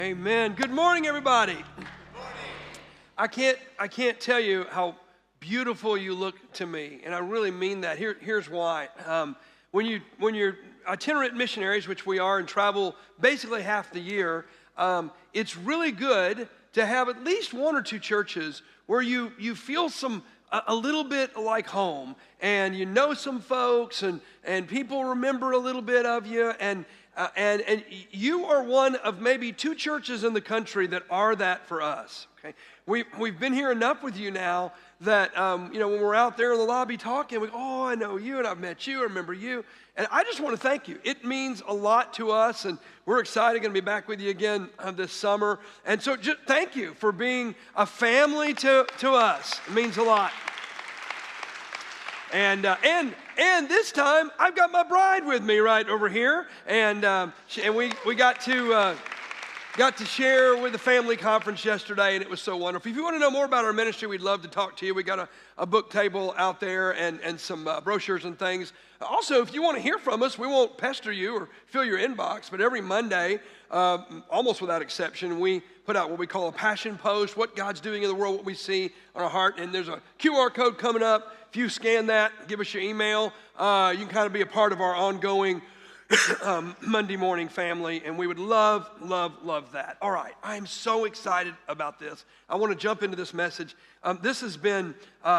Amen. Good morning, everybody. Good I can't tell you how beautiful you look to me, and I really mean that. Here's why. When you're itinerant missionaries, which we are, and travel basically half the year, it's really good to have at least one or two churches where you feel a little bit like home, and you know some folks, and people remember a little bit of you, and you are one of maybe two churches in the country that are that for us. Okay, we've been here enough with you now that when we're out there in the lobby talking, I know you, and I've met you, I remember you, and I just want to thank you. It means a lot to us, and we're excited going to be back with you again this summer. And so, just thank you for being a family to us. It means a lot. And this time I've got my bride with me right over here, and we got to share with the family conference yesterday, and it was so wonderful. If you want to know more about our ministry, we'd love to talk to you. We got a book table out there and some brochures and things. Also, if you want to hear from us, we won't pester you or fill your inbox, but every Monday, almost without exception, we put out what we call a passion post, what God's doing in the world, what we see on our heart, and there's a QR code coming up. If you scan that, give us your email, you can kind of be a part of our ongoing Monday morning family, and we would love, love, love that. All right, I'm so excited about this. I want to jump into this message. This has been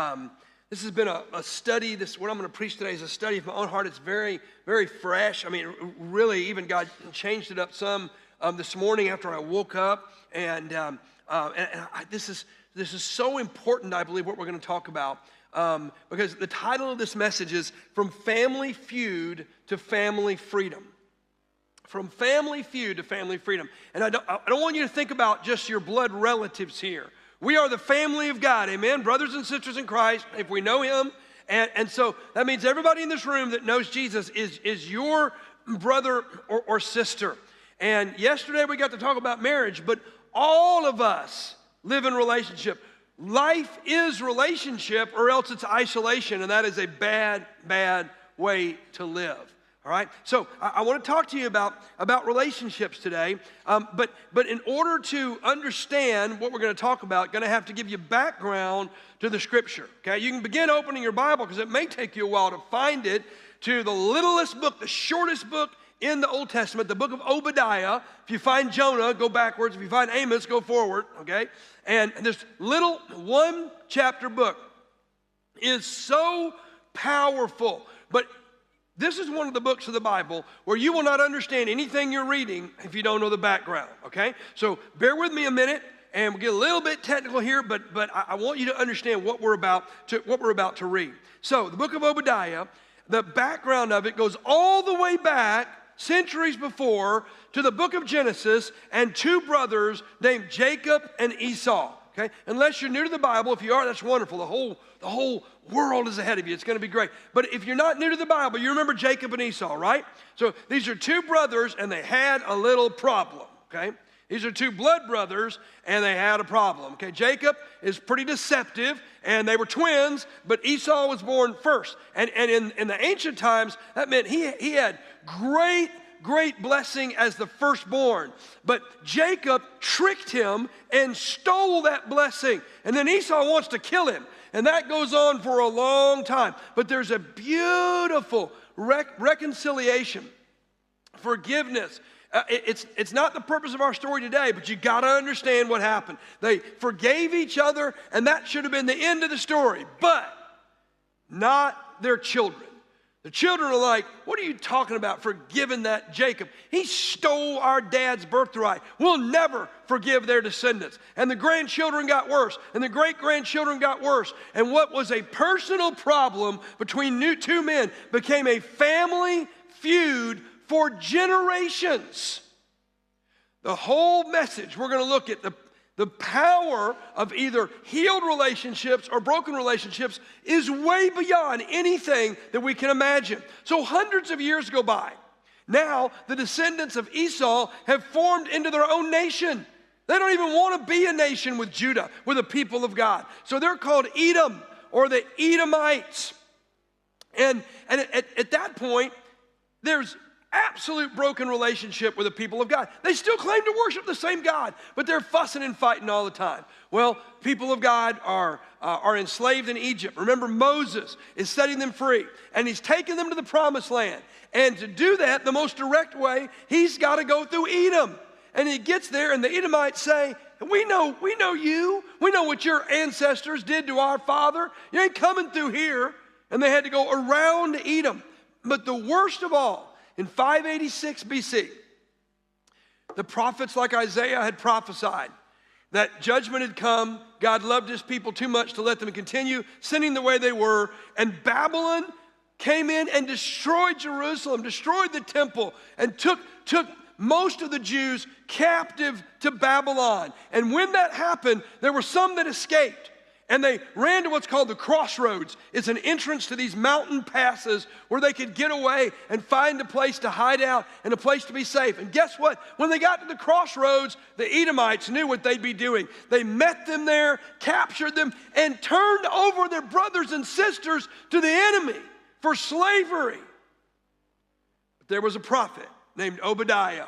a study. What I'm going to preach today is a study of my own heart. It's very, very fresh. I mean, really, even God changed it up some this morning after I woke up, and this is so important, I believe, what we're going to talk about. Because the title of this message is From Family Feud to Family Freedom. From family feud to family freedom. And I don't want you to think about just your blood relatives here. We are the family of God, amen? Brothers and sisters in Christ, if we know Him. And so that means everybody in this room that knows Jesus is your brother or sister. And yesterday we got to talk about marriage, but all of us live in relationship. Life is relationship, or else it's isolation, and that is a bad, bad way to live. All right? So I want to talk to you about relationships today, but in order to understand what we're going to talk about, going to have to give you background to the Scripture. Okay? You can begin opening your Bible, because it may take you a while to find it, to the littlest book, the shortest book in the Old Testament, the book of Obadiah. If you find Jonah, go backwards. If you find Amos, go forward, okay? And this little one-chapter book is so powerful. But this is one of the books of the Bible where you will not understand anything you're reading if you don't know the background, okay? So bear with me a minute, and we'll get a little bit technical here, but I want you to understand what we're about to read. So the book of Obadiah, the background of it goes all the way back centuries before to the book of Genesis and two brothers named Jacob and Esau. Okay, unless you're new to the Bible, if you are, that's wonderful. The whole world is ahead of you. It's going to be great. But if you're not new to the Bible, you remember Jacob and Esau, right? So these are two brothers, and they had a little problem. Okay, these are two blood brothers, and they had a problem. Okay, Jacob is pretty deceptive, and they were twins, but Esau was born first. And in the ancient times, that meant he had great blessing as the firstborn. But Jacob tricked him and stole that blessing. And then Esau wants to kill him. And that goes on for a long time. But there's a beautiful reconciliation, forgiveness. It's not the purpose of our story today, but you got to understand what happened. They forgave each other, and that should have been the end of the story, but not their children. The children are like, what are you talking about, forgiving that Jacob? He stole our dad's birthright. We'll never forgive their descendants. And the grandchildren got worse, and the great-grandchildren got worse. And what was a personal problem between two men became a family feud for generations. The whole message, we're going to look at the power of either healed relationships or broken relationships is way beyond anything that we can imagine. So hundreds of years go by. Now, the descendants of Esau have formed into their own nation. They don't even want to be a nation with Judah, with the people of God. So they're called Edom, or the Edomites. And at that point, there's absolute broken relationship with the people of God. They still claim to worship the same God, but they're fussing and fighting all the time. Well, people of God are enslaved in Egypt. Remember, Moses is setting them free, and he's taking them to the promised land. And to do that, the most direct way, he's got to go through Edom. And he gets there, and the Edomites say, we know you. We know what your ancestors did to our father. You ain't coming through here. And they had to go around Edom. But the worst of all, in 586 BC, the prophets like Isaiah had prophesied that judgment had come. God loved his people too much to let them continue sinning the way they were. And Babylon came in and destroyed Jerusalem, destroyed the temple, and took most of the Jews captive to Babylon. And when that happened, there were some that escaped. And they ran to what's called the crossroads. It's an entrance to these mountain passes where they could get away and find a place to hide out and a place to be safe. And guess what? When they got to the crossroads, the Edomites knew what they'd be doing. They met them there, captured them, and turned over their brothers and sisters to the enemy for slavery. But there was a prophet named Obadiah.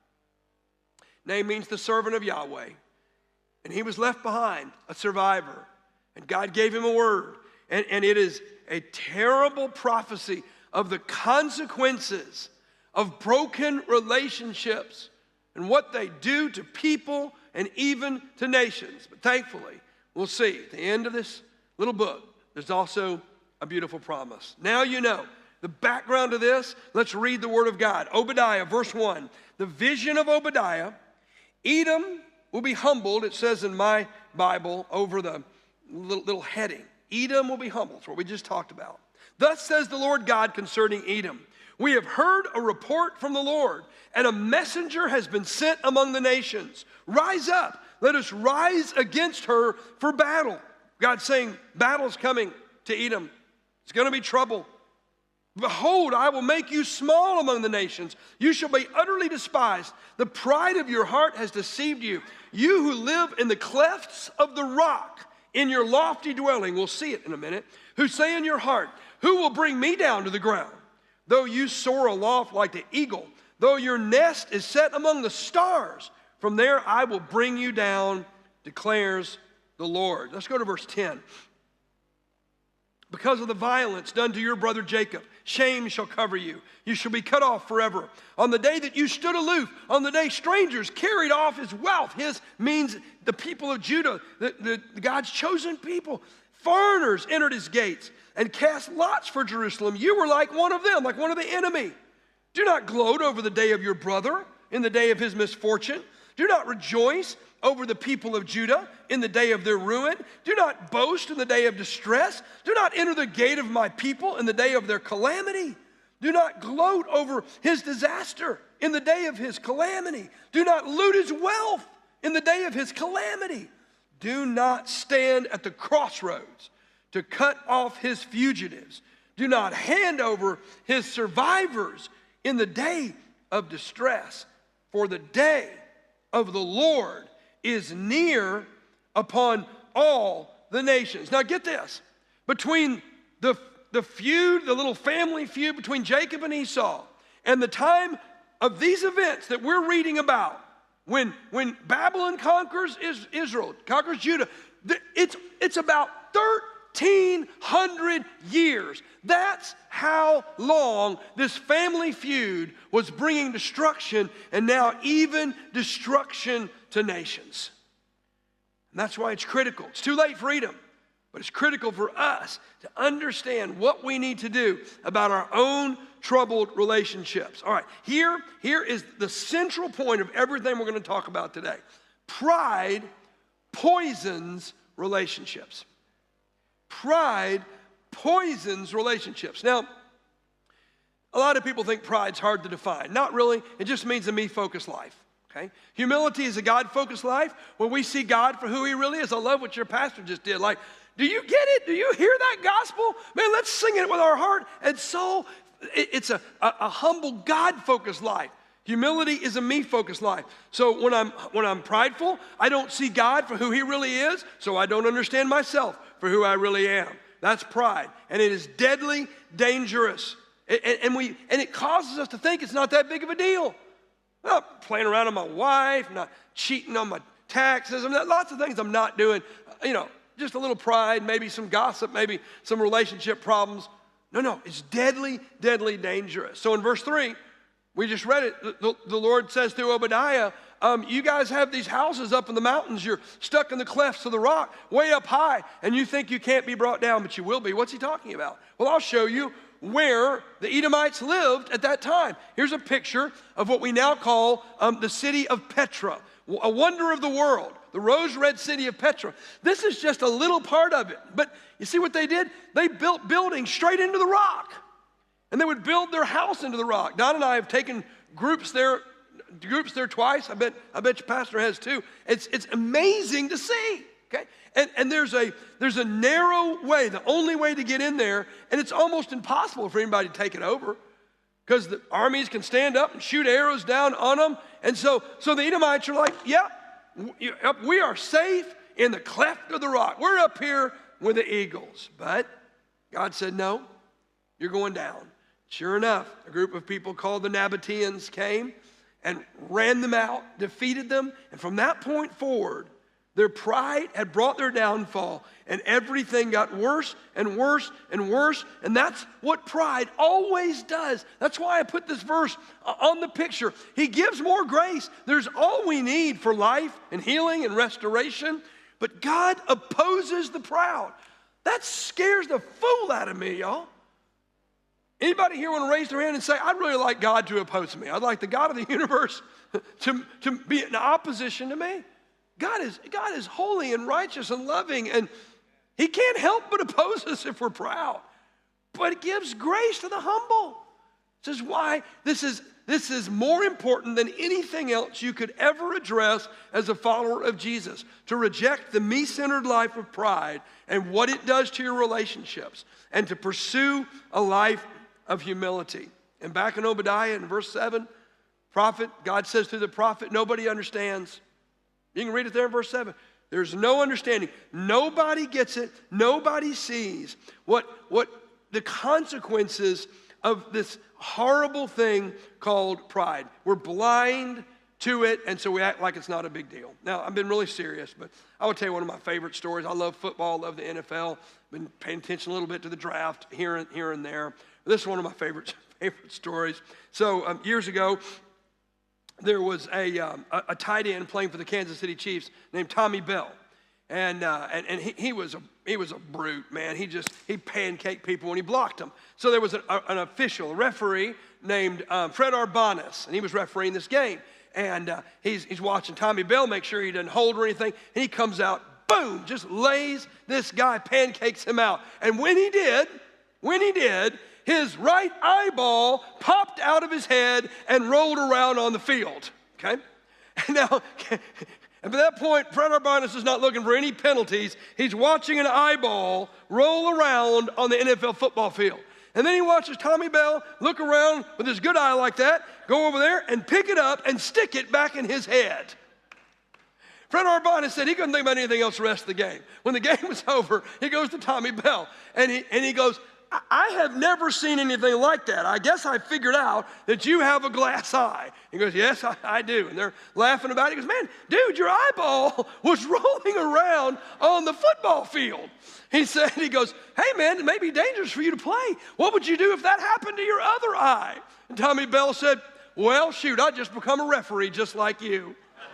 Name means the servant of Yahweh. And he was left behind, a survivor. And God gave him a word. And it is a terrible prophecy of the consequences of broken relationships and what they do to people and even to nations. But thankfully, we'll see at the end of this little book, there's also a beautiful promise. Now you know the background to this. Let's read the word of God. Obadiah, verse 1. The vision of Obadiah. Edom will be humbled, it says in my Bible, over the little heading. Edom will be humbled. That's what we just talked about. Thus says the Lord God concerning Edom. We have heard a report from the Lord, and a messenger has been sent among the nations. Rise up. Let us rise against her for battle. God's saying, battle's coming to Edom. It's going to be trouble. Behold, I will make you small among the nations. You shall be utterly despised. The pride of your heart has deceived you. You who live in the clefts of the rock, in your lofty dwelling, we'll see it in a minute, who say in your heart, who will bring me down to the ground? Though you soar aloft like the eagle, though your nest is set among the stars, from there I will bring you down, declares the Lord. Let's go to verse 10. Because of the violence done to your brother Jacob, shame shall cover you. You shall be cut off forever. On the day that you stood aloof, on the day strangers carried off his wealth, his means the people of Judah, God's chosen people, foreigners entered his gates and cast lots for Jerusalem. You were like one of them, like one of the enemy. Do not gloat over the day of your brother in the day of his misfortune. Do not rejoice over the people of Judah in the day of their ruin. Do not boast in the day of distress. Do not enter the gate of my people in the day of their calamity. Do not gloat over his disaster in the day of his calamity. Do not loot his wealth in the day of his calamity. Do not stand at the crossroads to cut off his fugitives. Do not hand over his survivors in the day of distress. For the day of the Lord is near upon all the nations. Now get this. Between the feud, the little family feud between Jacob and Esau, and the time of these events that we're reading about, when Babylon conquers Israel, conquers Judah, it's about 1,300 years. That's how long this family feud was bringing destruction, and now even destruction to nations. And that's why it's critical. It's too late for Edom, but it's critical for us to understand what we need to do about our own troubled relationships. All right, here is the central point of everything we're going to talk about today. Pride poisons relationships. Pride poisons relationships. Now, a lot of people think pride's hard to define. Not really. It just means a me-focused life. Okay? Humility is a God-focused life where we see God for who he really is. I love what your pastor just did. Like, do you get it? Do you hear that gospel? Man, let's sing it with our heart and soul. It's a humble, God-focused life. Humility is a me-focused life. So when I'm prideful, I don't see God for who he really is, so I don't understand myself for who I really am. That's pride, and it is deadly dangerous. And it causes us to think it's not that big of a deal. I'm not playing around on my wife, I'm not cheating on my taxes. I mean, lots of things I'm not doing. Just a little pride, maybe some gossip, maybe some relationship problems. No, it's deadly, deadly dangerous. So in verse 3, we just read it. The Lord says through Obadiah, you guys have these houses up in the mountains. You're stuck in the clefts of the rock, way up high, and you think you can't be brought down, but you will be. What's he talking about? Well, I'll show you where the Edomites lived at that time. Here's a picture of what we now call the city of Petra, a wonder of the world, the rose-red city of Petra. This is just a little part of it. But you see what they did? They built buildings straight into the rock. And they would build their house into the rock. Don and I have taken groups there twice. I bet your pastor has too. It's amazing to see. Okay? And there's a narrow way, the only way to get in there, and it's almost impossible for anybody to take it over, because the armies can stand up and shoot arrows down on them. And so the Edomites are like, yeah, we are safe in the cleft of the rock. We're up here with the eagles. But God said, no, you're going down. Sure enough, a group of people called the Nabateans came and ran them out, defeated them, and from that point forward, their pride had brought their downfall, and everything got worse and worse and worse, and that's what pride always does. That's why I put this verse on the picture. He gives more grace. There's all we need for life and healing and restoration, but God opposes the proud. That scares the fool out of me, y'all. Anybody here want to raise their hand and say, I'd really like God to oppose me. I'd like the God of the universe to be in opposition to me. God is holy and righteous and loving, and he can't help but oppose us if we're proud. But it gives grace to the humble. This is why this is more important than anything else you could ever address as a follower of Jesus. To reject the me-centered life of pride and what it does to your relationships, and to pursue a life of humility. And back in Obadiah in verse 7, God says through the prophet, nobody understands. You can read it there in verse 7. There's no understanding. Nobody gets it. Nobody sees what the consequences of this horrible thing called pride. We're blind to it, and so we act like it's not a big deal. Now, I've been really serious, but I will tell you one of my favorite stories. I love football, love the NFL. Been paying attention a little bit to the draft here and there. This is one of my favorite stories. So years ago, there was a tight end playing for the Kansas City Chiefs named Tommy Bell, and he was a brute, man. He pancaked people when he blocked them. So there was an official, a referee named Fred Arbanis, and he was refereeing this game. And he's watching Tommy Bell, make sure he doesn't hold or anything, and he comes out, boom, just lays this guy, pancakes him out. And when he did, his right eyeball popped out of his head and rolled around on the field, okay? And now, at that point, Fred Arbanis is not looking for any penalties. He's watching an eyeball roll around on the NFL football field. And then he watches Tommy Bell look around with his good eye like that, go over there and pick it up and stick it back in his head. Fred Arbanis said he couldn't think about anything else the rest of the game. When the game was over, he goes to Tommy Bell, and he goes, I have never seen anything like that. I guess I figured out that you have a glass eye. He goes, yes, I do. And they're laughing about it. He goes, man, dude, your eyeball was rolling around on the football field. He goes, hey, man, it may be dangerous for you to play. What would you do if that happened to your other eye? And Tommy Bell said, well, shoot, I'd just become a referee just like you.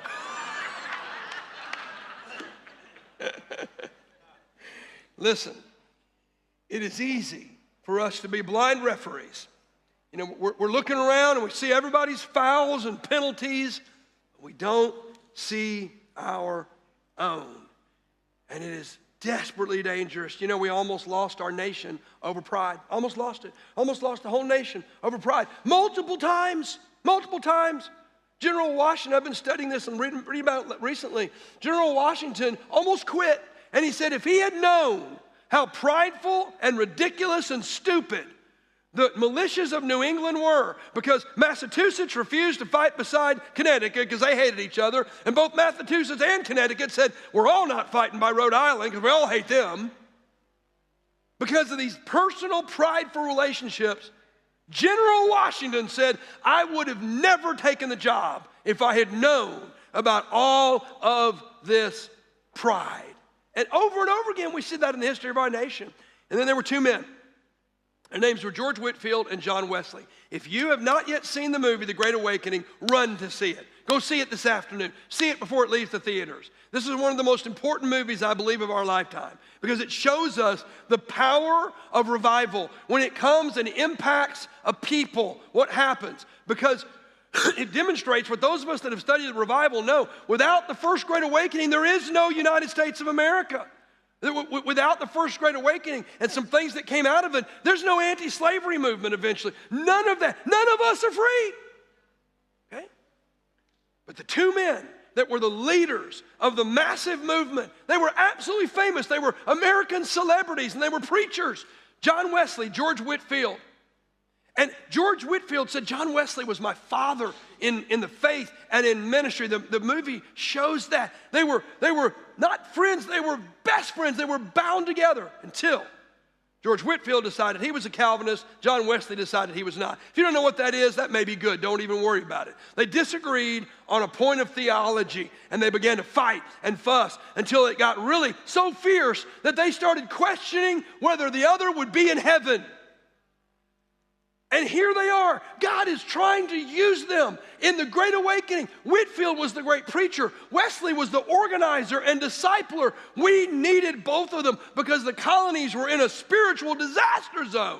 Listen. It is easy for us to be blind referees. You know, we're looking around and we see everybody's fouls and penalties. But we don't see our own. And it is desperately dangerous. You know, we almost lost our nation over pride. Almost lost it. Almost lost the whole nation over pride. Multiple times. General Washington, I've been studying this and reading about it recently. General Washington almost quit. And he said if he had known how prideful and ridiculous and stupid the militias of New England were, because Massachusetts refused to fight beside Connecticut because they hated each other, and both Massachusetts and Connecticut said, we're all not fighting by Rhode Island because we all hate them. Because of these personal prideful relationships, General Washington said, I would have never taken the job if I had known about all of this pride. And over again, we see that in the history of our nation. And then there were two men. Their names were George Whitefield and John Wesley. If you have not yet seen the movie, The Great Awakening, run to see it. Go see it this afternoon. See it before it leaves the theaters. This is one of the most important movies, I believe, of our lifetime because it shows us the power of revival. When it comes and impacts a people, what happens? Because it demonstrates what those of us that have studied the revival know. Without the First Great Awakening, there is no United States of America. Without the First Great Awakening and some things that came out of it, there's no anti-slavery movement eventually. None of that. None of us are free. Okay? But the two men that were the leaders of the massive movement, they were absolutely famous. They were American celebrities and they were preachers. John Wesley, George Whitefield. And George Whitefield said, John Wesley was my father in the faith and in ministry. The movie shows that. They were not friends, they were best friends. They were bound together until George Whitefield decided he was a Calvinist. John Wesley decided he was not. If you don't know what that is, that may be good. Don't even worry about it. They disagreed on a point of theology, and they began to fight and fuss until it got really so fierce that they started questioning whether the other would be in heaven. And here they are. God is trying to use them in the Great Awakening. Whitefield was the great preacher. Wesley was the organizer and discipler. We needed both of them because the colonies were in a spiritual disaster zone.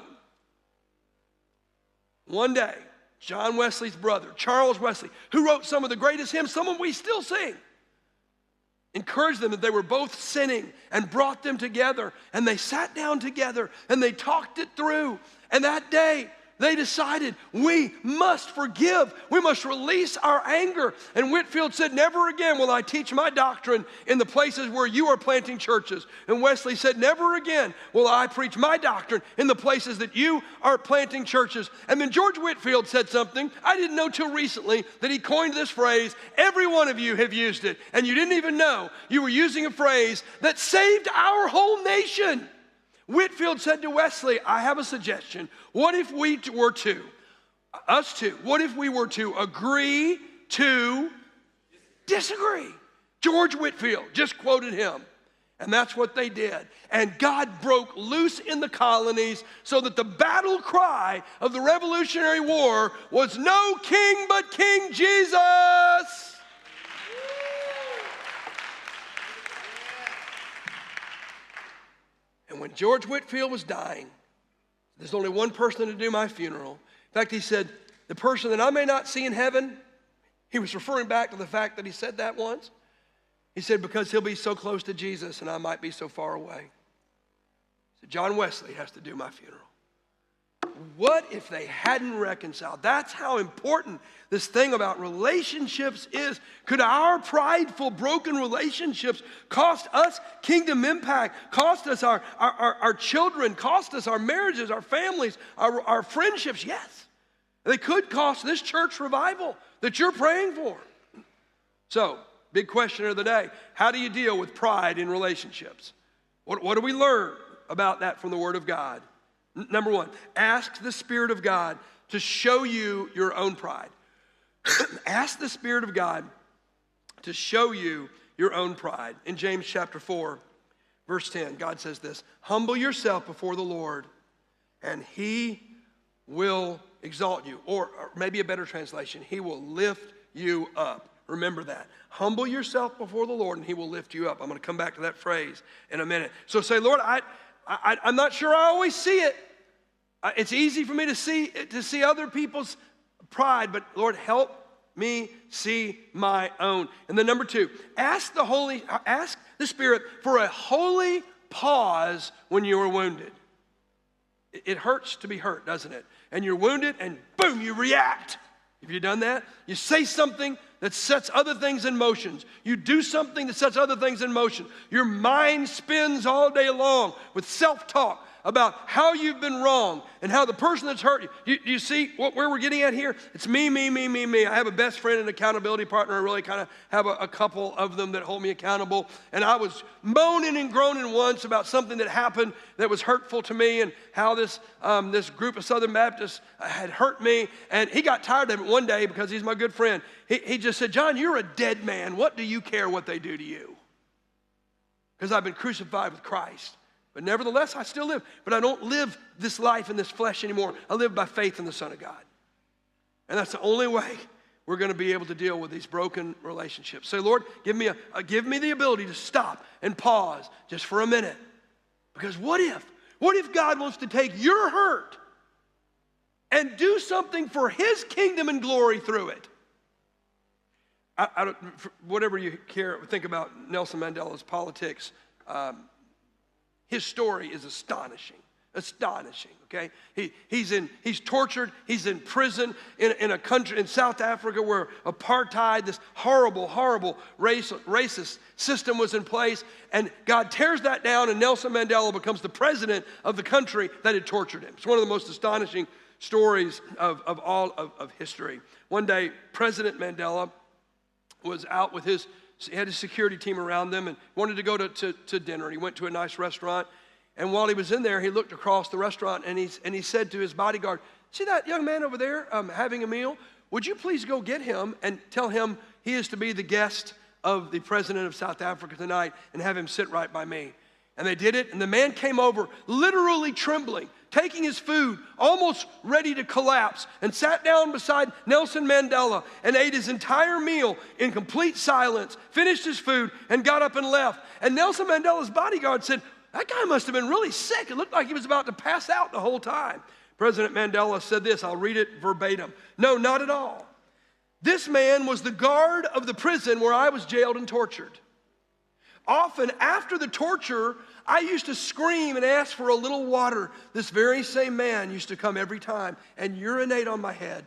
One day, John Wesley's brother, Charles Wesley, who wrote some of the greatest hymns, some of them we still sing, encouraged them that they were both sinning and brought them together. And they sat down together and they talked it through. And that day, they decided we must forgive. We must release our anger. And Whitefield said, never again will I teach my doctrine in the places where you are planting churches. And Wesley said, never again will I preach my doctrine in the places that you are planting churches. And then George Whitefield said something I didn't know till recently, that he coined this phrase. Every one of you have used it, and you didn't even know you were using a phrase that saved our whole nation. Whitefield said to Wesley, I have a suggestion. What if we were to, us two, what if we were to agree to disagree? George Whitefield just quoted him. And that's what they did. And God broke loose in the colonies so that the battle cry of the Revolutionary War was no king but King Jesus. And when George Whitefield was dying, there's only one person to do my funeral. In fact, he said, the person that I may not see in heaven, he was referring back to the fact that he said that once. He said, because he'll be so close to Jesus and I might be so far away. So John Wesley has to do my funeral. What if they hadn't reconciled? That's how important this thing about relationships is. Could our prideful, broken relationships cost us kingdom impact, cost us our children, cost us our marriages, our families, our friendships? Yes. They could cost this church revival that you're praying for. So, big question of the day. How do you deal with pride in relationships? What do we learn about that from the Word of God? Number one, ask the Spirit of God to show you your own pride. Ask the Spirit of God to show you your own pride. In James chapter 4, verse 10, God says this, humble yourself before the Lord, and He will exalt you. Or maybe a better translation, He will lift you up. Remember that. Humble yourself before the Lord, and He will lift you up. I'm going to come back to that phrase in a minute. So say, Lord, I'm not sure I always see it. It's easy for me to see other people's pride, but Lord, help me see my own. And then number two, ask the Spirit for a holy pause when you are wounded. It hurts to be hurt, doesn't it? And you're wounded, and boom, you react. Have you done that? You say something that sets other things in motion. You do something that sets other things in motion. Your mind spins all day long with self-talk. about how you've been wrong and how the person that's hurt you. You see where we're getting at here? It's me. I have a best friend and accountability partner. I really kind of have a couple of them that hold me accountable. And I was moaning and groaning once about something that happened that was hurtful to me and how this group of Southern Baptists had hurt me. And he got tired of it one day because he's my good friend. He just said, John, you're a dead man. What do you care what they do to you? Because I've been crucified with Christ. But nevertheless, I still live. But I don't live this life in this flesh anymore. I live by faith in the Son of God. And that's the only way we're going to be able to deal with these broken relationships. Say, Lord, give me the ability to stop and pause just for a minute. Because what if God wants to take your hurt and do something for his kingdom and glory through it? I don't, whatever you think about Nelson Mandela's politics, his story is astonishing, okay? He's tortured, he's in prison in a country, in South Africa where apartheid, this horrible racist system was in place, and God tears that down and Nelson Mandela becomes the president of the country that had tortured him. It's one of the most astonishing stories of all of history. One day, President Mandela was out with he had his security team around them and wanted to go to dinner. And he went to a nice restaurant. And while he was in there, he looked across the restaurant and he said to his bodyguard, see that young man over there having a meal? Would you please go get him and tell him he is to be the guest of the president of South Africa tonight and have him sit right by me? And they did it, and the man came over literally trembling, taking his food, almost ready to collapse, and sat down beside Nelson Mandela and ate his entire meal in complete silence, finished his food, and got up and left. And Nelson Mandela's bodyguard said, that guy must have been really sick. It looked like he was about to pass out the whole time. President Mandela said this, I'll read it verbatim. No, not at all. This man was the guard of the prison where I was jailed and tortured. Often after the torture, I used to scream and ask for a little water. This very same man used to come every time and urinate on my head.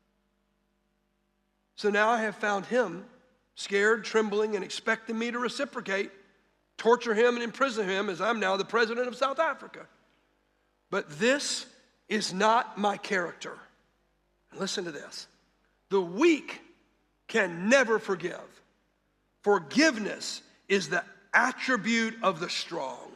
So now I have found him scared, trembling, and expecting me to reciprocate, torture him and imprison him as I'm now the president of South Africa. But this is not my character. Listen to this. The weak can never forgive. Forgiveness is the attribute of the strong.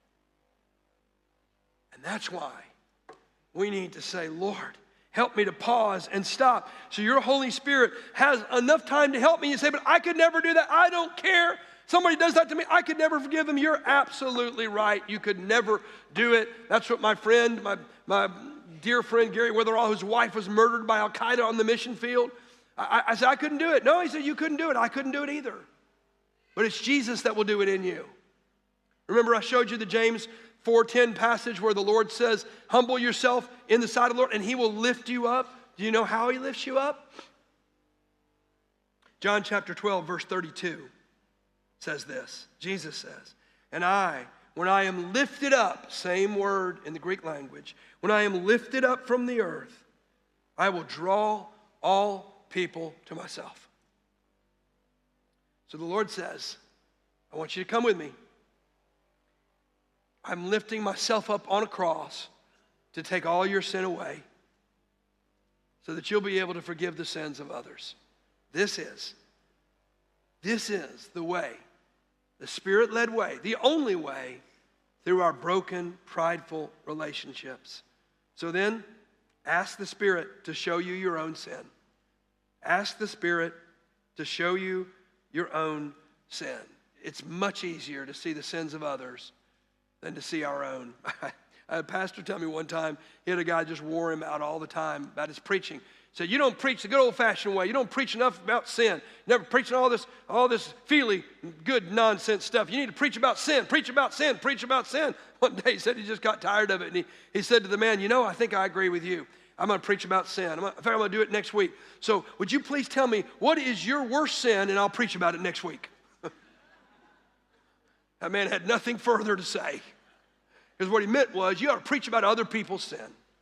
And that's why we need to say, Lord, help me to pause and stop. So your Holy Spirit has enough time to help me. You say, but I could never do that. I don't care. Somebody does that to me. I could never forgive them. You're absolutely right. You could never do it. That's what my friend, my dear friend Gary Witherall, whose wife was murdered by Al-Qaeda on the mission field. I said, I couldn't do it. No, he said, you couldn't do it. I couldn't do it either. But it's Jesus that will do it in you. Remember I showed you the James 4:10 passage where the Lord says, humble yourself in the sight of the Lord and he will lift you up. Do you know how he lifts you up? John chapter 12 verse 32 says this. Jesus says, and when I am lifted up, same word in the Greek language, when I am lifted up from the earth, I will draw all people to myself. So the Lord says, I want you to come with me. I'm lifting myself up on a cross to take all your sin away so that you'll be able to forgive the sins of others. This is the way, the Spirit-led way, the only way through our broken, prideful relationships. So then, ask the Spirit to show you your own sin. Ask the Spirit to show you your own sin. It's much easier to see the sins of others than to see our own. I had a pastor tell me one time, he had a guy just wore him out all the time about his preaching. He said, you don't preach the good old-fashioned way. You don't preach enough about sin. You're never preaching all this feely, good nonsense stuff. You need to preach about sin, preach about sin, preach about sin. One day he said he just got tired of it, and he said to the man, I think I agree with you. I'm going to preach about sin. In fact, I'm going to do it next week. So would you please tell me, what is your worst sin, and I'll preach about it next week. That man had nothing further to say. Because what he meant was, you ought to preach about other people's sin.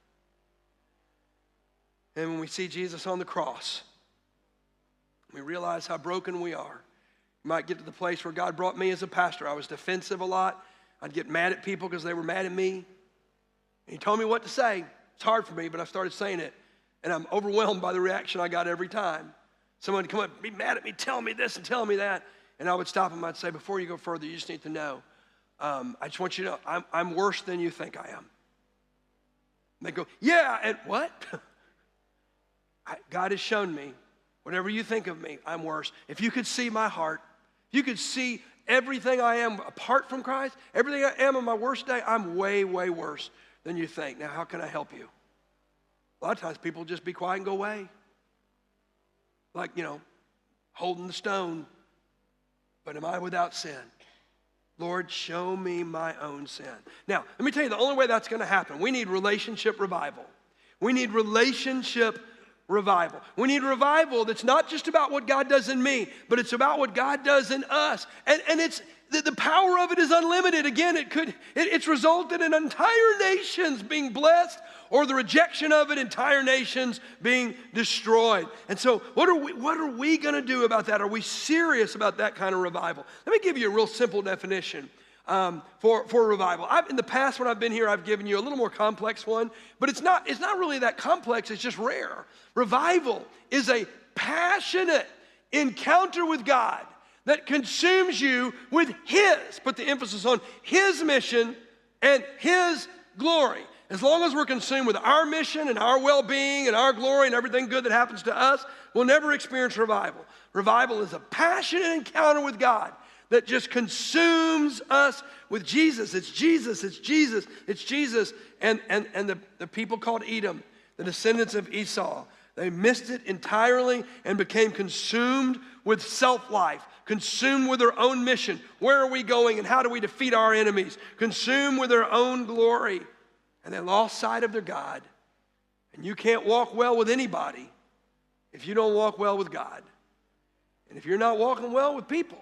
And when we see Jesus on the cross, we realize how broken we are. You might get to the place where God brought me as a pastor. I was defensive a lot. I'd get mad at people because they were mad at me. He told me what to say. It's hard for me, but I started saying it. And I'm overwhelmed by the reaction I got every time. Someone would come up and be mad at me, telling me this and telling me that. And I would stop them. I'd say, before you go further, you just need to know, I just want you to know, I'm worse than you think I am. And they go, yeah, and what? God has shown me, whatever you think of me, I'm worse. If you could see my heart, if you could see everything I am apart from Christ, everything I am on my worst day, I'm way, way worse than you think. Now, how can I help you? A lot of times people just be quiet and go away. Like, holding the stone. But am I without sin? Lord, show me my own sin. Now, let me tell you, the only way that's going to happen, we need relationship revival. We need relationship revival. We need revival that's not just about what God does in me, but it's about what God does in us. And it's the power of it is unlimited. Again, it's resulted in entire nations being blessed, or the rejection of it, entire nations being destroyed. And so what are we going to do about that? Are we serious about that kind of revival? Let me give you a real simple definition for revival. In the past, when I've been here, I've given you a little more complex one, but it's not really that complex. It's just rare. Revival is a passionate encounter with God that consumes you with put the emphasis on His mission and His glory. As long as we're consumed with our mission and our well-being and our glory and everything good that happens to us, we'll never experience revival. Revival is a passionate encounter with God that just consumes us with Jesus. It's Jesus, it's Jesus, it's Jesus. And the people called Edom, the descendants of Esau, they missed it entirely and became consumed with self-life, consumed with their own mission. Where are we going and how do we defeat our enemies? Consumed with their own glory. And they lost sight of their God. And you can't walk well with anybody if you don't walk well with God. And if you're not walking well with people,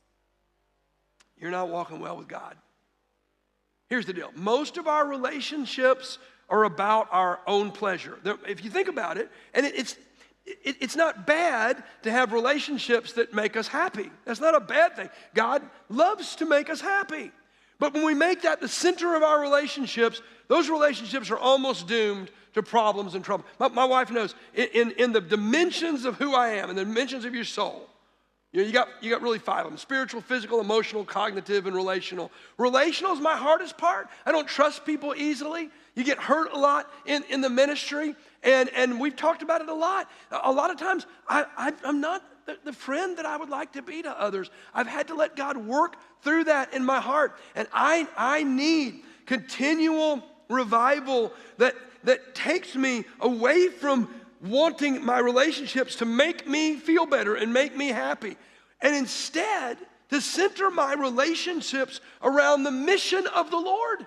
you're not walking well with God. Here's the deal. Most of our relationships are about our own pleasure. If you think about it, and it's not bad to have relationships that make us happy. That's not a bad thing. God loves to make us happy. But when we make that the center of our relationships, those relationships are almost doomed to problems and trouble. My wife knows, in the dimensions of who I am, in the dimensions of your soul, you got really 5 of them: spiritual, physical, emotional, cognitive, and relational. Relational is my hardest part. I don't trust people easily. You get hurt a lot in the ministry, and we've talked about it a lot. A lot of times, I'm not the friend that I would like to be to others. I've had to let God work through that in my heart. And I need continual revival that takes me away from wanting my relationships to make me feel better and make me happy. And instead, to center my relationships around the mission of the Lord.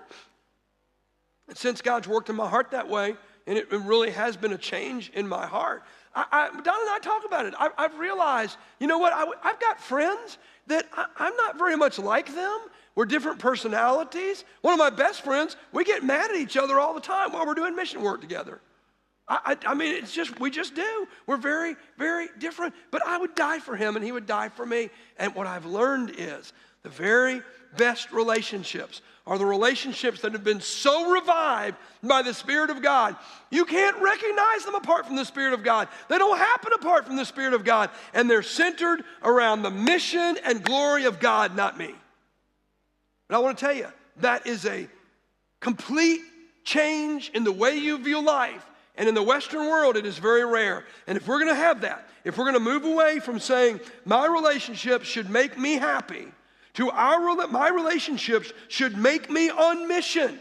And since God's worked in my heart that way, and it really has been a change in my heart, Donna and I talk about it. I've realized, you know what? I've got friends that I'm not very much like them. We're different personalities. One of my best friends, we get mad at each other all the time while we're doing mission work together. I mean, we just do. We're very, very different. But I would die for him and he would die for me. And what I've learned is the very best relationships are the relationships that have been so revived by the Spirit of God. You can't recognize them apart from the Spirit of God. They don't happen apart from the Spirit of God. And they're centered around the mission and glory of God, not me. But I want to tell you, that is a complete change in the way you view life. And in the Western world, it is very rare. And if we're going to have that, if we're going to move away from saying, my relationships should make me happy, to my relationships should make me on mission,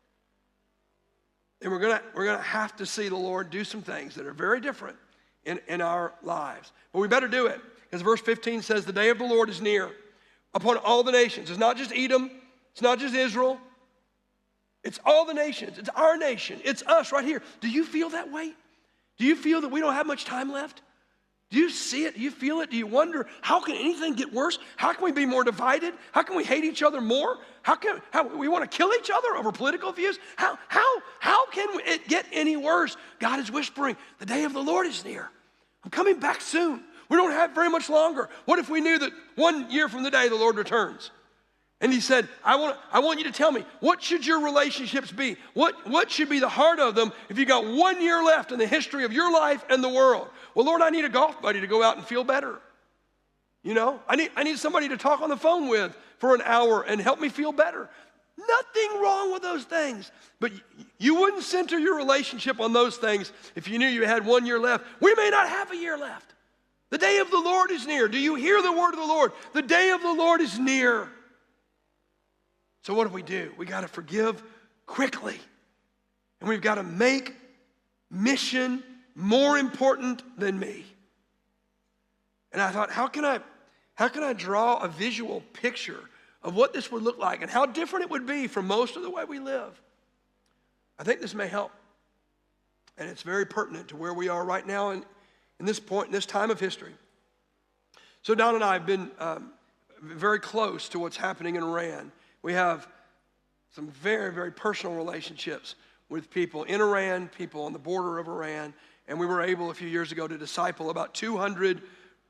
then we're going to have to see the Lord do some things that are very different in our lives. But we better do it, because verse 15 says, the day of the Lord is near upon all the nations. It's not just Edom. It's not just Israel. It's all the nations. It's our nation. It's us right here. Do you feel that way? Do you feel that we don't have much time left? Do you see it? Do you feel it? Do you wonder, how can anything get worse? How can we be more divided? How can we hate each other more? How we want to kill each other over political views? How can it get any worse? God is whispering, the day of the Lord is near. I'm coming back soon. We don't have very much longer. What if we knew that 1 year from the day the Lord returns? And he said, I want you to tell me, what should your relationships be? What should be the heart of them if you got 1 year left in the history of your life and the world? Well, Lord, I need a golf buddy to go out and feel better. You know, I need somebody to talk on the phone with for an hour and help me feel better. Nothing wrong with those things. But you wouldn't center your relationship on those things if you knew you had 1 year left. We may not have a year left. The day of the Lord is near. Do you hear the word of the Lord? The day of the Lord is near. So what do? We got to forgive quickly. And we've got to make mission more important than me. And I thought, how can I draw a visual picture of what this would look like and how different it would be from most of the way we live? I think this may help. And it's very pertinent to where we are right now in this point, in this time of history. So Don and I have been very close to what's happening in Iran. We have some very, very personal relationships with people in Iran, people on the border of Iran, and we were able a few years ago to disciple about 200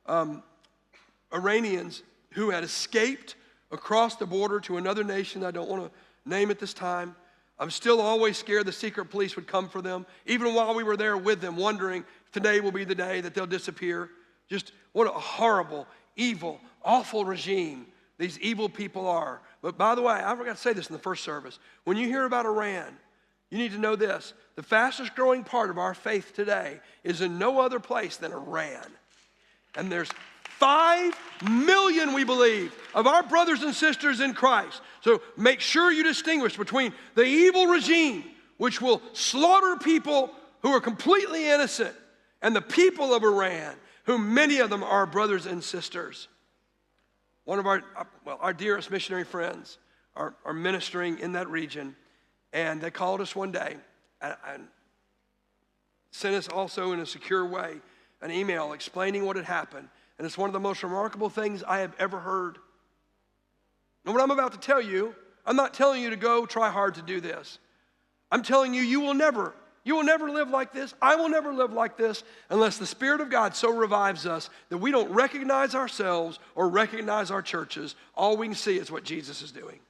Iranians who had escaped across the border to another nation I don't want to name at this time. I'm still always scared the secret police would come for them, even while we were there with them, wondering if today will be the day that they'll disappear. Just what a horrible, evil, awful regime these evil people are. But by the way, I forgot to say this in the first service. When you hear about Iran, you need to know this. The fastest growing part of our faith today is in no other place than Iran. And there's 5 million, we believe, of our brothers and sisters in Christ. So make sure you distinguish between the evil regime, which will slaughter people who are completely innocent, and the people of Iran, who many of them are brothers and sisters. One of our dearest missionary friends are ministering in that region, and they called us one day and sent us also in a secure way an email explaining what had happened. And it's one of the most remarkable things I have ever heard. And what I'm about to tell you, I'm not telling you to go try hard to do this. I'm telling you, you will never live like this. I will never live like this unless the Spirit of God so revives us that we don't recognize ourselves or recognize our churches. All we can see is what Jesus is doing.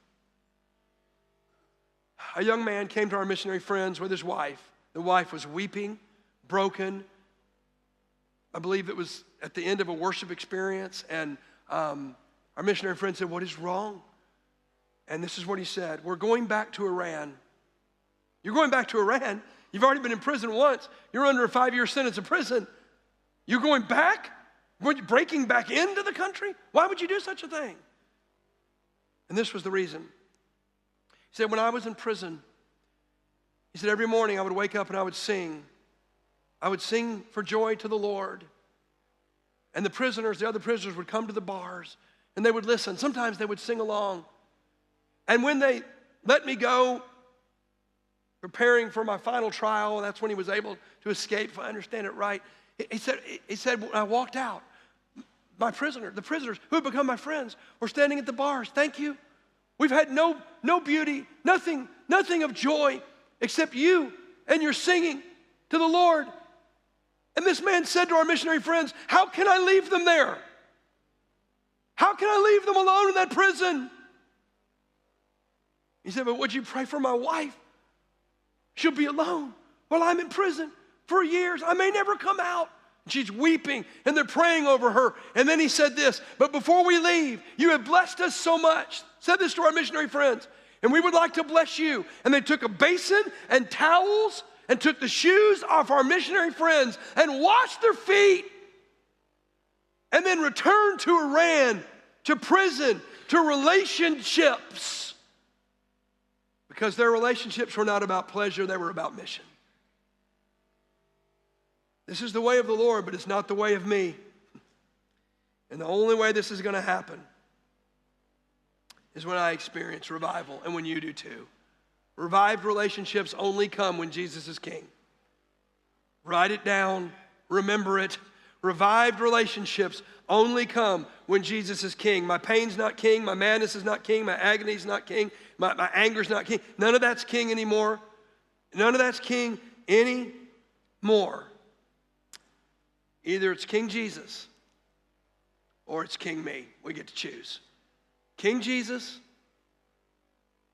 A young man came to our missionary friends with his wife. The wife was weeping, broken. I believe it was at the end of a worship experience, and our missionary friend said, "What is wrong?" And this is what he said: "We're going back to Iran." You're going back to Iran? You've already been in prison once. You're under a 5-year sentence of prison. You're going back? Breaking back into the country? Why would you do such a thing? And this was the reason. He said, when I was in prison, he said, every morning I would wake up and I would sing. I would sing for joy to the Lord. And the other prisoners would come to the bars and they would listen. Sometimes they would sing along. And when they let me go, preparing for my final trial, and that's when he was able to escape, if I understand it right. He said, when I walked out, the prisoners who had become my friends were standing at the bars. Thank you. We've had no beauty, nothing of joy except you and your singing to the Lord. And this man said to our missionary friends, how can I leave them there? How can I leave them alone in that prison? He said, but would you pray for my wife? She'll be alone while I'm in prison for years. I may never come out. She's weeping, and they're praying over her. And then he said this, but before we leave, you have blessed us so much. Said this to our missionary friends, and we would like to bless you. And they took a basin and towels and took the shoes off our missionary friends and washed their feet, and then returned to Iran, to prison, to relationships. Because their relationships were not about pleasure, they were about mission. This is the way of the Lord, but it's not the way of me. And the only way this is going to happen is when I experience revival, and when you do too. Revived relationships only come when Jesus is king. Write it down, remember it. Revived relationships only come when Jesus is king. My pain's not king, my madness is not king, my agony is not king, my anger's not king. None of that's king anymore. None of that's king anymore. Either it's King Jesus or it's King me. We get to choose. King Jesus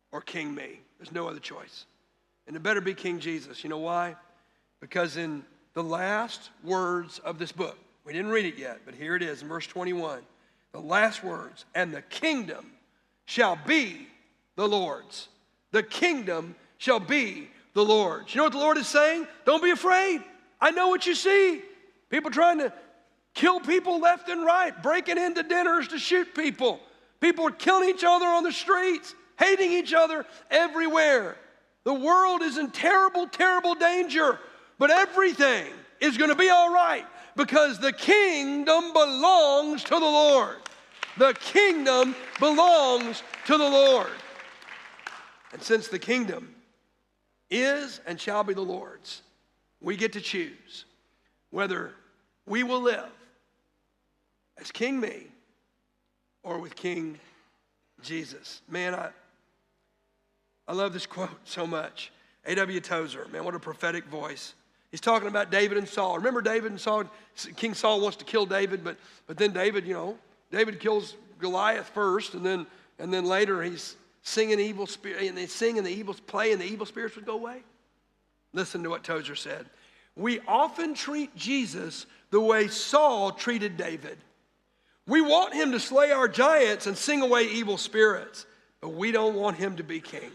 or King me. There's no other choice. And it better be King Jesus. You know why? Because in the last words of this book, we didn't read it yet, but here it is in verse 21. The last words, and the kingdom shall be the Lord's. The kingdom shall be the Lord's. You know what the Lord is saying? Don't be afraid. I know what you see. People trying to kill people left and right, breaking into dinners to shoot people. People are killing each other on the streets, hating each other everywhere. The world is in terrible, terrible danger, but everything is going to be all right because the kingdom belongs to the Lord. The kingdom belongs to the Lord. And since the kingdom is and shall be the Lord's, we get to choose whether we will live as King me or with King Jesus. Man, I love this quote so much. A.W. Tozer, man, what a prophetic voice. He's talking about David and Saul. Remember David and Saul? King Saul wants to kill David, but then David, David kills Goliath first, and then later he's singing evil spirit, and they sing and the evil play, and the evil spirits would go away. Listen to what Tozer said. We often treat Jesus the way Saul treated David. We want him to slay our giants and sing away evil spirits, but we don't want him to be king.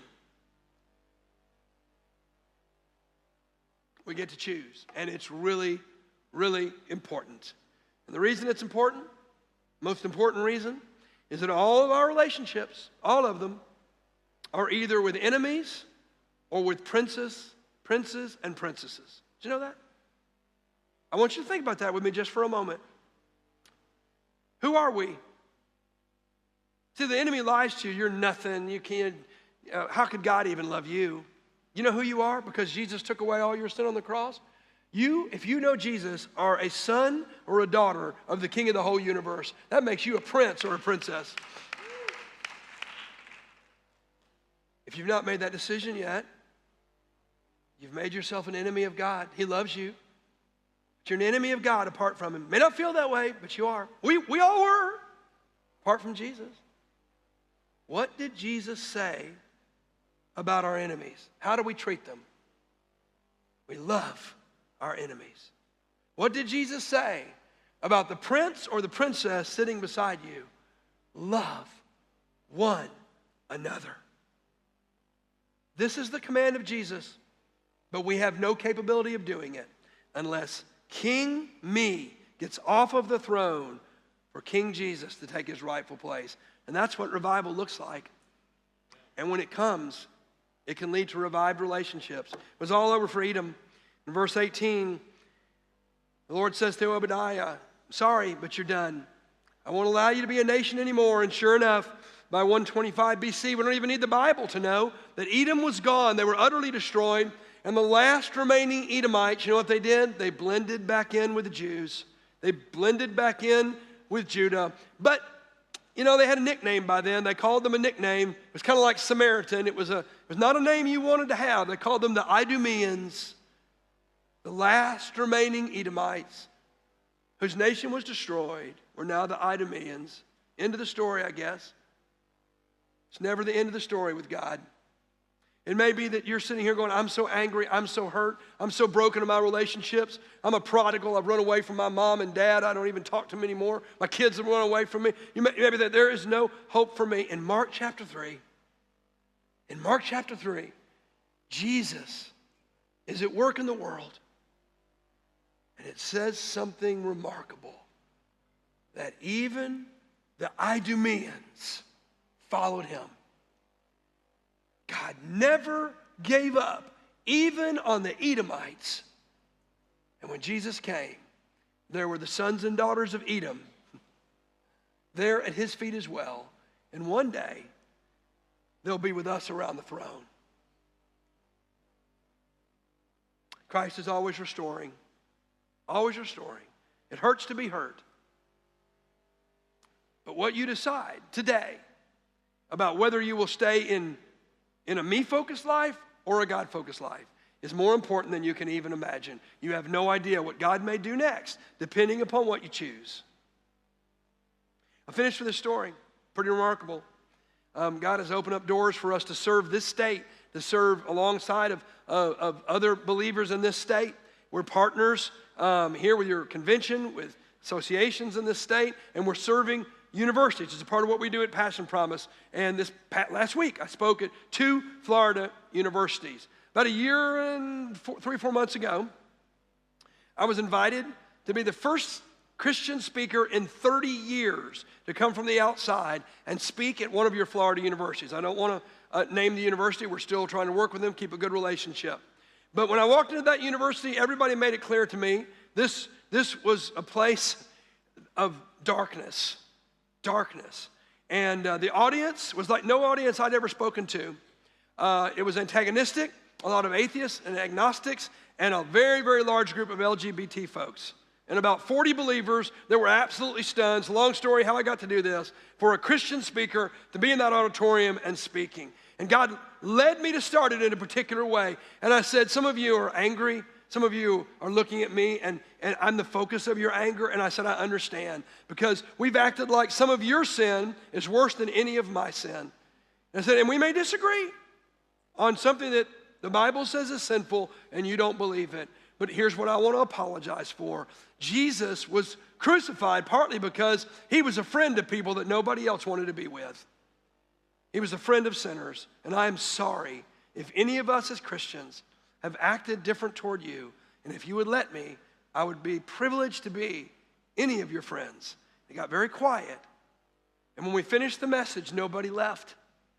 We get to choose, and it's really, really important. And the reason it's important, most important reason, is that all of our relationships, all of them, are either with enemies or with princes and princesses. Did you know that? I want you to think about that with me just for a moment. Who are we? See, the enemy lies to you. You're nothing. You can't. How could God even love you? You know who you are? Because Jesus took away all your sin on the cross. You, if you know Jesus, are a son or a daughter of the King of the whole universe. That makes you a prince or a princess. If you've not made that decision yet, you've made yourself an enemy of God. He loves you. But you're an enemy of God apart from him. May not feel that way, but you are. We all were, apart from Jesus. What did Jesus say about our enemies? How do we treat them? We love our enemies. What did Jesus say about the prince or the princess sitting beside you? Love one another. This is the command of Jesus, but we have no capability of doing it unless King me gets off of the throne for King Jesus to take his rightful place. And that's what revival looks like. And when it comes, it can lead to revived relationships. It was all over for Edom. In verse 18, the Lord says to Obadiah, sorry, but you're done. I won't allow you to be a nation anymore. And sure enough, by 125 BC, we don't even need the Bible to know that Edom was gone. They were utterly destroyed. And the last remaining Edomites, you know what they did? They blended back in with the Jews. They blended back in with Judah. But, they had a nickname by then. They called them a nickname. It was kind of like Samaritan. It was not a name you wanted to have. They called them the Idumeans, the last remaining Edomites, whose nation was destroyed, were now the Idumeans. End of the story, I guess. It's never the end of the story with God. It may be that you're sitting here going, I'm so angry, I'm so hurt, I'm so broken in my relationships. I'm a prodigal, I've run away from my mom and dad, I don't even talk to them anymore. My kids have run away from me. You may be that there is no hope for me. In Mark chapter 3, Jesus is at work in the world. And it says something remarkable, that even the Idumeans followed him. God never gave up, even on the Edomites. And when Jesus came, there were the sons and daughters of Edom there at his feet as well. And one day, they'll be with us around the throne. Christ is always restoring. Always restoring. It hurts to be hurt. But what you decide today about whether you will stay in a me-focused life or a God-focused life is more important than you can even imagine. You have no idea what God may do next, depending upon what you choose. I'll finish with this story. Pretty remarkable. God has opened up doors for us to serve this state, to serve alongside of other believers in this state. We're partners here with your convention, with associations in this state, and we're serving universities. It's a part of what we do at Passion Promise. And last week, I spoke at 2 Florida universities. About a year and 3 or 4 months ago, I was invited to be the first Christian speaker in 30 years to come from the outside and speak at one of your Florida universities. I don't want to name the university. We're still trying to work with them, keep a good relationship. But when I walked into that university, everybody made it clear to me, this was a place of darkness. And the audience was like no audience I'd ever spoken to. It was antagonistic, a lot of atheists and agnostics, and a very, very large group of LGBT folks. And about 40 believers that were absolutely stunned. It's a long story how I got to do this, for a Christian speaker to be in that auditorium and speaking. And God led me to start it in a particular way. And I said, some of you are angry. Some of you are looking at me, and I'm the focus of your anger. And I said, I understand, because we've acted like some of your sin is worse than any of my sin. And I said, and we may disagree on something that the Bible says is sinful, and you don't believe it. But here's what I want to apologize for. Jesus was crucified partly because he was a friend to people that nobody else wanted to be with. He was a friend of sinners, and I am sorry if any of us as Christians have acted different toward you. And if you would let me, I would be privileged to be any of your friends. It got very quiet. And when we finished the message, nobody left.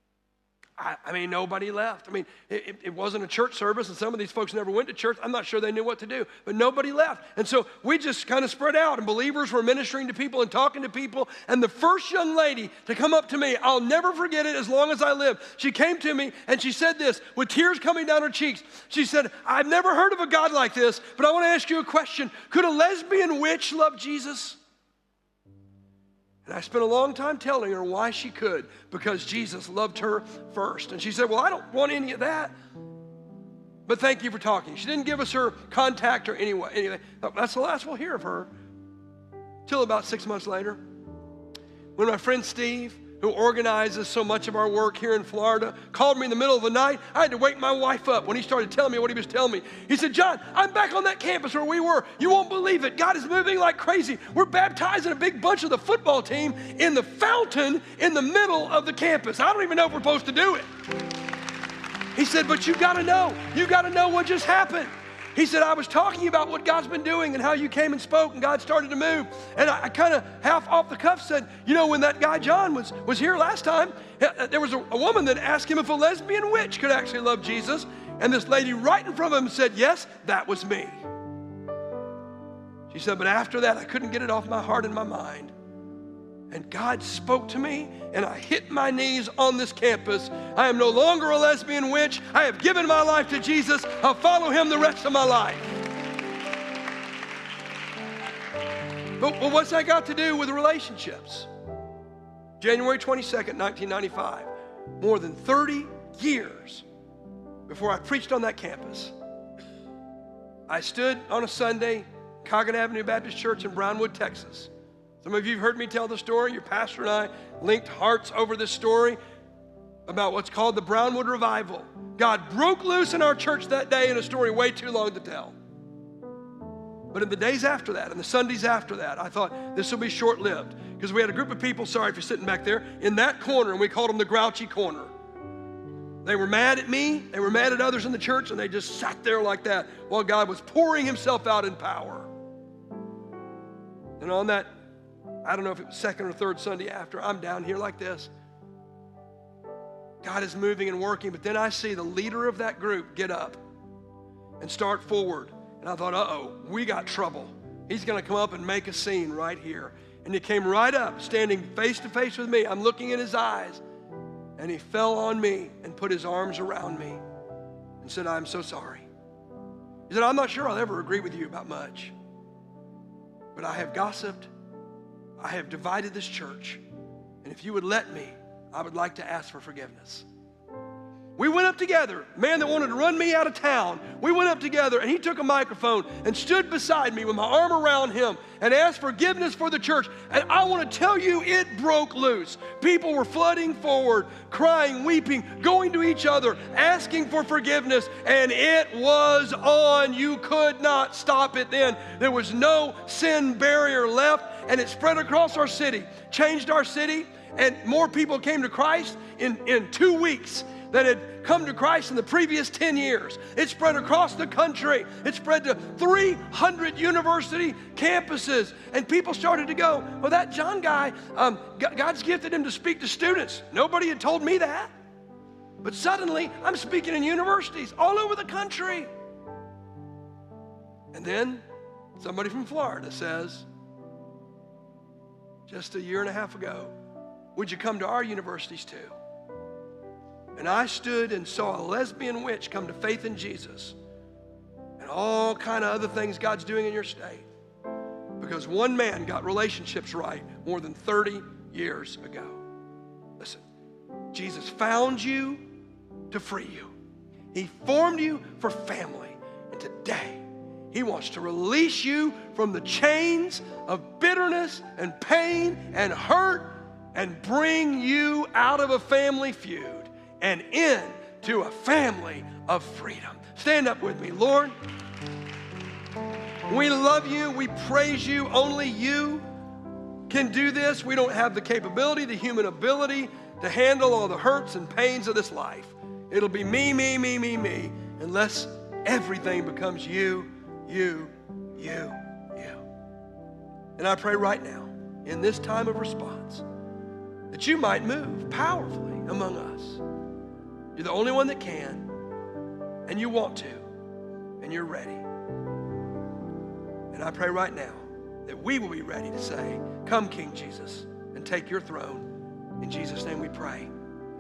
I mean, nobody left. I mean, it wasn't a church service, and some of these folks never went to church. I'm not sure they knew what to do, but nobody left. And so we just kind of spread out, and believers were ministering to people and talking to people. And the first young lady to come up to me, I'll never forget it as long as I live. She came to me, and she said this, with tears coming down her cheeks. She said, I've never heard of a God like this, but I want to ask you a question. Could a lesbian witch love Jesus? And I spent a long time telling her why she could, because Jesus loved her first. And she said, well, I don't want any of that, but thank you for talking. She didn't give us her contact or anything. That's the last we'll hear of her, till about 6 months later, when my friend Steve, who organizes so much of our work here in Florida, called me in the middle of the night. I had to wake my wife up when he started telling me what he was telling me. He said, John, I'm back on that campus where we were. You won't believe it. God is moving like crazy. We're baptizing a big bunch of the football team in the fountain in the middle of the campus. I don't even know if we're supposed to do it. He said, but you got to know. You got to know what just happened. He said, I was talking about what God's been doing and how you came and spoke and God started to move. And I kind of half off the cuff said, you know, when that guy John was here last time, there was a woman that asked him if a lesbian witch could actually love Jesus. And this lady right in front of him said, yes, that was me. She said, but after that, I couldn't get it off my heart and my mind. And God spoke to me, and I hit my knees on this campus. I am no longer a lesbian witch. I have given my life to Jesus. I'll follow him the rest of my life. But what's that got to do with relationships? January 22nd, 1995, more than 30 years before I preached on that campus, I stood on a Sunday, Coggin Avenue Baptist Church in Brownwood, Texas. Some of you have heard me tell the story. Your pastor and I linked hearts over this story about what's called the Brownwood Revival. God broke loose in our church that day in a story way too long to tell. But in the days after that, and the Sundays after that, I thought this will be short-lived, because we had a group of people, sorry if you're sitting back there, in that corner, and we called them the grouchy corner. They were mad at me, they were mad at others in the church, and they just sat there like that while God was pouring himself out in power. And on that, I don't know if it was second or third Sunday after, I'm down here like this. God is moving and working, but then I see the leader of that group get up and start forward. And I thought, uh-oh, we got trouble. He's going to come up and make a scene right here. And he came right up, standing face to face with me. I'm looking in his eyes. And he fell on me and put his arms around me and said, I'm so sorry. He said, I'm not sure I'll ever agree with you about much, but I have gossiped. I have divided this church, and if you would let me, I would like to ask for forgiveness. We went up together, man that wanted to run me out of town. We went up together, and he took a microphone and stood beside me with my arm around him and asked forgiveness for the church. And I want to tell you, it broke loose. People were flooding forward, crying, weeping, going to each other, asking for forgiveness, and it was on. You could not stop it then. There was no sin barrier left, and it spread across our city, changed our city, and more people came to Christ in 2 weeks that had come to Christ in the previous 10 years. It spread across the country. It spread to 300 university campuses. And people started to go, well, that John guy, God's gifted him to speak to students. Nobody had told me that. But suddenly, I'm speaking in universities all over the country. And then somebody from Florida says, just a year and a half ago, would you come to our universities too? And I stood and saw a lesbian witch come to faith in Jesus and all kind of other things God's doing in your state because one man got relationships right more than 30 years ago. Listen, Jesus found you to free you. He formed you for family. And today, he wants to release you from the chains of bitterness and pain and hurt and bring you out of a family feud and into a family of freedom. Stand up with me. Lord, we love you. We praise you. Only you can do this. We don't have the capability, the human ability to handle all the hurts and pains of this life. It'll be me, unless everything becomes you. And I pray right now, in this time of response, that you might move powerfully among us. You're the only one that can, and you want to, and you're ready. And I pray right now that we will be ready to say, come, King Jesus, and take your throne. In Jesus' name we pray.